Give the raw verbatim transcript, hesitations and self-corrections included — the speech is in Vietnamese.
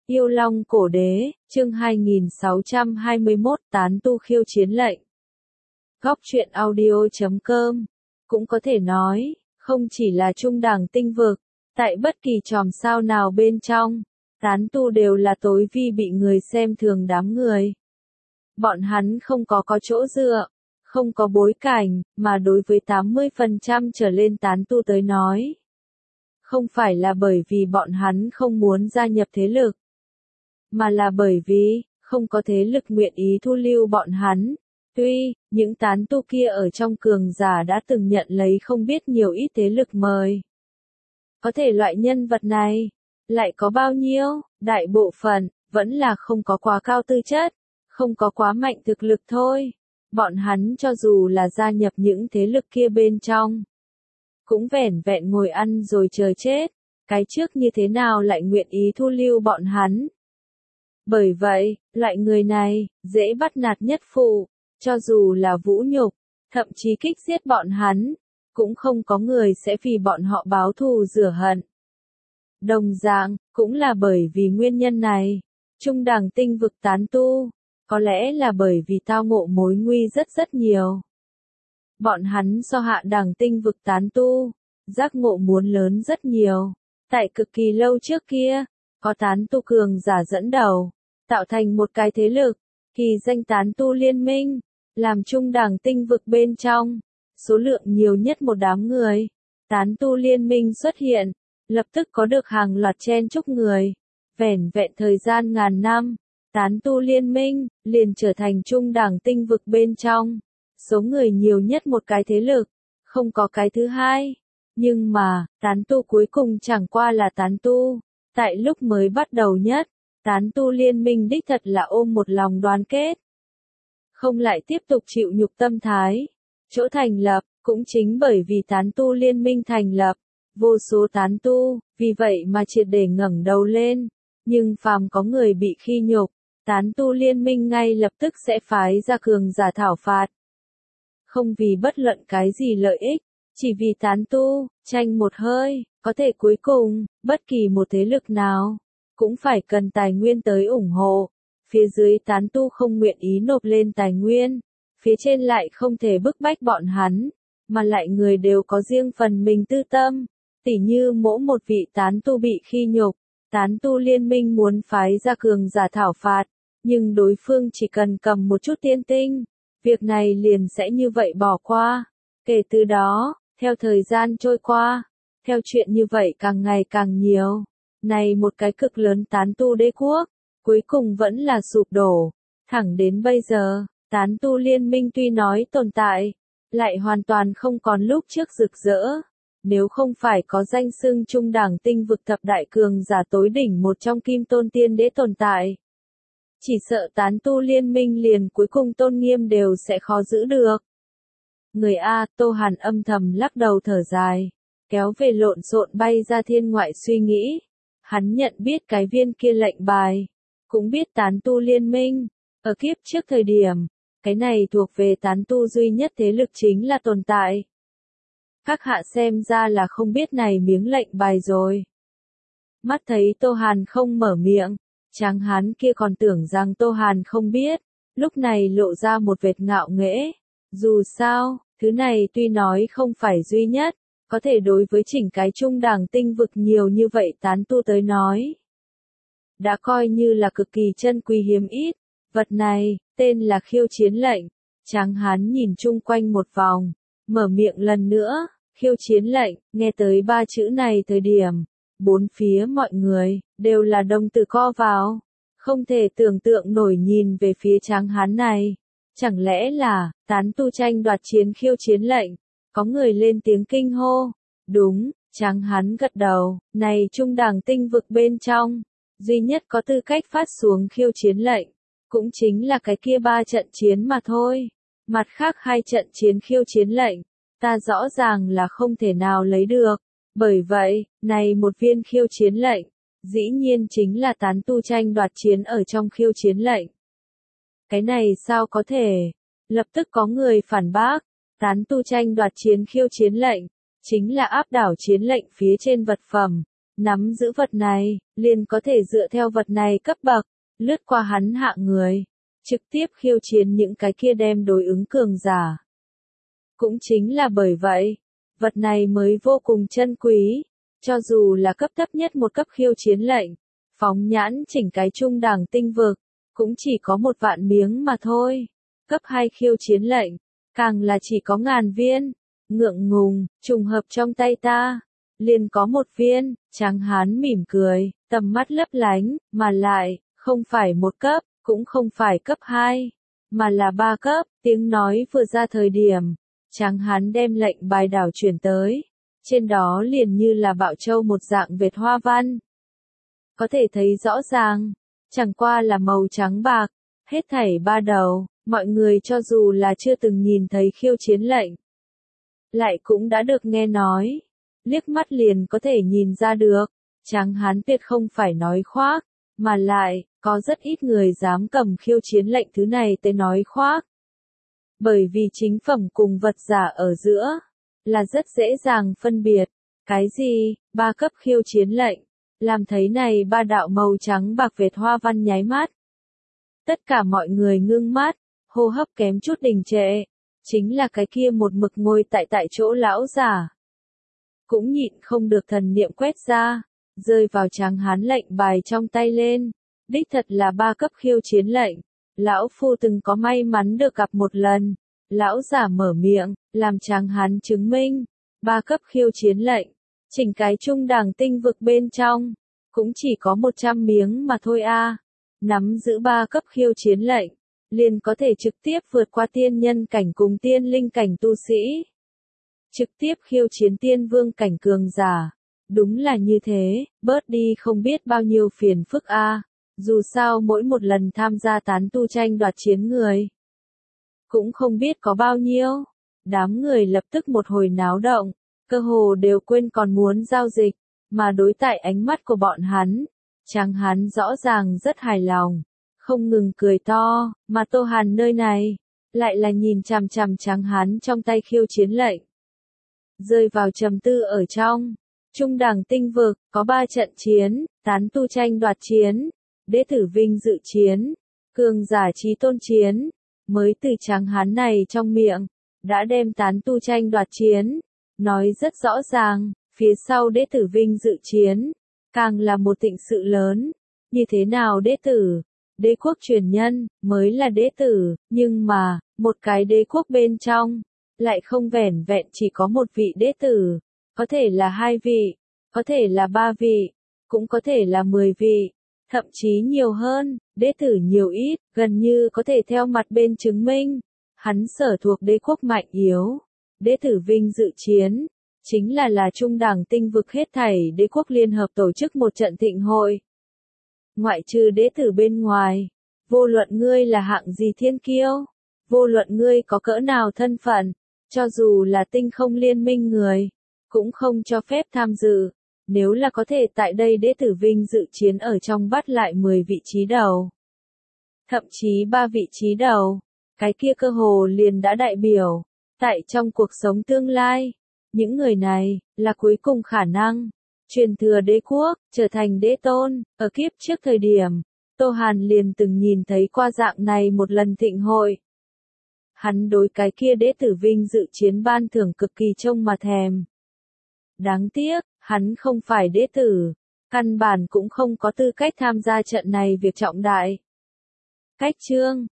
Yêu Long Cổ Đế, chương hai nghìn sáu trăm hai mươi mốt Tán tu khiêu chiến lệnh. Góc truyện audio chấm com. Cũng có thể nói, không chỉ là trung đẳng tinh vực, tại bất kỳ chòm sao nào bên trong, tán tu đều là tối vi bị người xem thường đám người. Bọn hắn không có có chỗ dựa, không có bối cảnh, mà đối với tám mươi phần trăm trở lên tán tu tới nói. Không phải là bởi vì bọn hắn không muốn gia nhập thế lực, mà là bởi vì, không có thế lực nguyện ý thu lưu bọn hắn. Tuy, những tán tu kia ở trong cường giả đã từng nhận lấy không biết nhiều ít thế lực mời. Có thể loại nhân vật này, lại có bao nhiêu, đại bộ phận, vẫn là không có quá cao tư chất, không có quá mạnh thực lực thôi. Bọn hắn cho dù là gia nhập những thế lực kia bên trong, cũng vẻn vẹn ngồi ăn rồi chờ chết, cái trước như thế nào lại nguyện ý thu lưu bọn hắn. Bởi vậy, loại người này, dễ bắt nạt nhất phụ, cho dù là vũ nhục, thậm chí kích giết bọn hắn, cũng không có người sẽ vì bọn họ báo thù rửa hận. Đồng dạng, cũng là bởi vì nguyên nhân này, trung đẳng tinh vực tán tu, có lẽ là bởi vì tao ngộ mối nguy rất rất nhiều. Bọn hắn so hạ đẳng tinh vực tán tu, giác ngộ muốn lớn rất nhiều. Tại cực kỳ lâu trước kia, có tán tu cường giả dẫn đầu, tạo thành một cái thế lực, kỳ danh tán tu liên minh, làm trung đẳng tinh vực bên trong, số lượng nhiều nhất một đám người. Tán tu liên minh xuất hiện, lập tức có được hàng loạt chen chúc người, vẻn vẹn thời gian ngàn năm, tán tu liên minh, liền trở thành trung đẳng tinh vực bên trong, số người nhiều nhất một cái thế lực, không có cái thứ hai. Nhưng mà, tán tu cuối cùng chẳng qua là tán tu, tại lúc mới bắt đầu nhất, tán tu liên minh đích thật là ôm một lòng đoàn kết. Không lại tiếp tục chịu nhục tâm thái. Chỗ thành lập, cũng chính bởi vì tán tu liên minh thành lập, vô số tán tu, vì vậy mà triệt để ngẩng đầu lên. Nhưng phàm có người bị khi nhục, tán tu liên minh ngay lập tức sẽ phái ra cường giả thảo phạt. Không vì bất luận cái gì lợi ích, chỉ vì tán tu, tranh một hơi, có thể cuối cùng, bất kỳ một thế lực nào, cũng phải cần tài nguyên tới ủng hộ. Phía dưới tán tu không nguyện ý nộp lên tài nguyên, phía trên lại không thể bức bách bọn hắn, mà lại người đều có riêng phần mình tư tâm. Tỉ như mỗi một vị tán tu bị khi nhục, tán tu liên minh muốn phái ra cường giả thảo phạt, nhưng đối phương chỉ cần cầm một chút tiên tinh, việc này liền sẽ như vậy bỏ qua. Kể từ đó, theo thời gian trôi qua, theo chuyện như vậy càng ngày càng nhiều, này một cái cực lớn tán tu đế quốc, cuối cùng vẫn là sụp đổ. Thẳng đến bây giờ, tán tu liên minh tuy nói tồn tại, lại hoàn toàn không còn lúc trước rực rỡ. Nếu không phải có danh xưng trung đẳng tinh vực thập đại cường giả tối đỉnh một trong kim tôn tiên đế tồn tại, chỉ sợ tán tu liên minh liền cuối cùng tôn nghiêm đều sẽ khó giữ được. Người A, Tô Hàn âm thầm lắc đầu thở dài, kéo về lộn xộn bay ra thiên ngoại suy nghĩ. Hắn nhận biết cái viên kia lệnh bài, cũng biết tán tu liên minh, ở kiếp trước thời điểm, cái này thuộc về tán tu duy nhất thế lực chính là tồn tại. Các hạ xem ra là không biết này miếng lệnh bài rồi. Mắt thấy Tô Hàn không mở miệng, tráng hán kia còn tưởng rằng Tô Hàn không biết, lúc này lộ ra một vệt ngạo nghễ. Dù sao, thứ này tuy nói không phải duy nhất, có thể đối với chỉnh cái trung đẳng tinh vực nhiều như vậy tán tu tới nói, đã coi như là cực kỳ chân quý hiếm ít. Vật này, tên là khiêu chiến lệnh. Tráng hán nhìn chung quanh một vòng, mở miệng lần nữa, khiêu chiến lệnh, nghe tới ba chữ này thời điểm, bốn phía mọi người, đều là đồng tử co vào, không thể tưởng tượng nổi nhìn về phía tráng hán này. Chẳng lẽ là, tán tu tranh đoạt chiến khiêu chiến lệnh? Có người lên tiếng kinh hô. Đúng, tráng hán gật đầu, này trung đẳng tinh vực bên trong, duy nhất có tư cách phát xuống khiêu chiến lệnh, cũng chính là cái kia ba trận chiến mà thôi. Mặt khác hai trận chiến khiêu chiến lệnh, ta rõ ràng là không thể nào lấy được. Bởi vậy, này một viên khiêu chiến lệnh, dĩ nhiên chính là tán tu tranh đoạt chiến ở trong khiêu chiến lệnh. Cái này sao có thể? Lập tức có người phản bác, tán tu tranh đoạt chiến khiêu chiến lệnh, chính là áp đảo chiến lệnh phía trên vật phẩm. nắm giữ vật này, liền có thể dựa theo vật này cấp bậc, lướt qua hắn hạng người, trực tiếp khiêu chiến những cái kia đem đối ứng cường giả. Cũng chính là bởi vậy, vật này mới vô cùng chân quý, cho dù là cấp thấp nhất một cấp khiêu chiến lệnh, phóng nhãn chỉnh cái trung đẳng tinh vực, cũng chỉ có một vạn miếng mà thôi. Cấp hai khiêu chiến lệnh, càng là chỉ có ngàn viên, ngượng ngùng, trùng hợp trong tay ta, liền có một viên. Tráng hán mỉm cười, tầm mắt lấp lánh, mà lại, không phải một cấp, cũng không phải cấp hai, mà là ba cấp. Tiếng nói vừa ra thời điểm, Tráng hán đem lệnh bài đảo chuyển tới, trên đó liền như là bạo châu một dạng vệt hoa văn. Có thể thấy rõ ràng, chẳng qua là màu trắng bạc, hết thảy ba đầu, mọi người cho dù là chưa từng nhìn thấy khiêu chiến lệnh, lại cũng đã được nghe nói, liếc mắt liền có thể nhìn ra được, Tráng hán tuyệt không phải nói khoác, mà lại, có rất ít người dám cầm khiêu chiến lệnh thứ này tới nói khoác. Bởi vì chính phẩm cùng vật giả ở giữa, là rất dễ dàng phân biệt. Cái gì, ba cấp khiêu chiến lệnh, làm thấy này ba đạo màu trắng bạc vệt hoa văn nháy mắt. Tất cả mọi người ngưng mắt, hô hấp kém chút đình trệ, chính là cái kia một mực ngồi tại tại chỗ lão giả. Cũng nhịn không được thần niệm quét ra, rơi vào Tráng hán lệnh bài trong tay lên, đích thật là ba cấp khiêu chiến lệnh. Lão phu từng có may mắn được gặp một lần, lão giả mở miệng, làm Tráng hán chứng minh, ba cấp khiêu chiến lệnh, chỉnh cái trung đẳng tinh vực bên trong, cũng chỉ có một trăm miếng mà thôi a. Nắm giữ ba cấp khiêu chiến lệnh, liền có thể trực tiếp vượt qua tiên nhân cảnh cùng tiên linh cảnh tu sĩ. Trực tiếp khiêu chiến tiên vương cảnh cường giả. Đúng là như thế, bớt đi không biết bao nhiêu phiền phức a. Dù sao mỗi một lần tham gia tán tu tranh đoạt chiến người, cũng không biết có bao nhiêu. Đám người lập tức một hồi náo động, cơ hồ đều quên còn muốn giao dịch, mà đối tại ánh mắt của bọn hắn, Tráng hán rõ ràng rất hài lòng, không ngừng cười to, mà Tô Hàn nơi này, lại là nhìn chằm chằm Tráng hán trong tay khiêu chiến lệnh. Rơi vào trầm tư ở trong, trung đẳng tinh vực, có ba trận chiến, tán tu tranh đoạt chiến, đệ tử vinh dự chiến, cường giả chí tôn chiến, mới từ Tráng hán này trong miệng, đã đem tán tu tranh đoạt chiến, nói rất rõ ràng, phía sau đệ tử vinh dự chiến, càng là một thịnh sự lớn, như thế nào đệ tử, đế quốc truyền nhân, mới là đệ tử, nhưng mà, một cái đế quốc bên trong, lại không vẻn vẹn chỉ có một vị đệ tử, có thể là hai vị, có thể là ba vị, cũng có thể là mười vị. Thậm chí nhiều hơn, đệ tử nhiều ít, gần như có thể theo mặt bên chứng minh, hắn sở thuộc đế quốc mạnh yếu. Đệ tử vinh dự chiến, chính là là trung đẳng tinh vực hết thảy đế quốc liên hợp tổ chức một trận thịnh hội. Ngoại trừ đệ tử bên ngoài, vô luận ngươi là hạng gì thiên kiêu, vô luận ngươi có cỡ nào thân phận, cho dù là tinh không liên minh người, cũng không cho phép tham dự. Nếu là có thể tại đây đệ tử vinh dự chiến ở trong bắt lại mười vị trí đầu, thậm chí ba vị trí đầu, cái kia cơ hồ liền đã đại biểu, tại trong cuộc sống tương lai, những người này, là cuối cùng khả năng, truyền thừa đế quốc, trở thành đế tôn. Ở kiếp trước thời điểm, Tô Hàn liền từng nhìn thấy qua dạng này một lần thịnh hội. Hắn đối cái kia đệ tử vinh dự chiến ban thưởng cực kỳ trông mà thèm. Đáng tiếc, hắn không phải đệ tử, căn bản cũng không có tư cách tham gia trận này việc trọng đại. Cách chương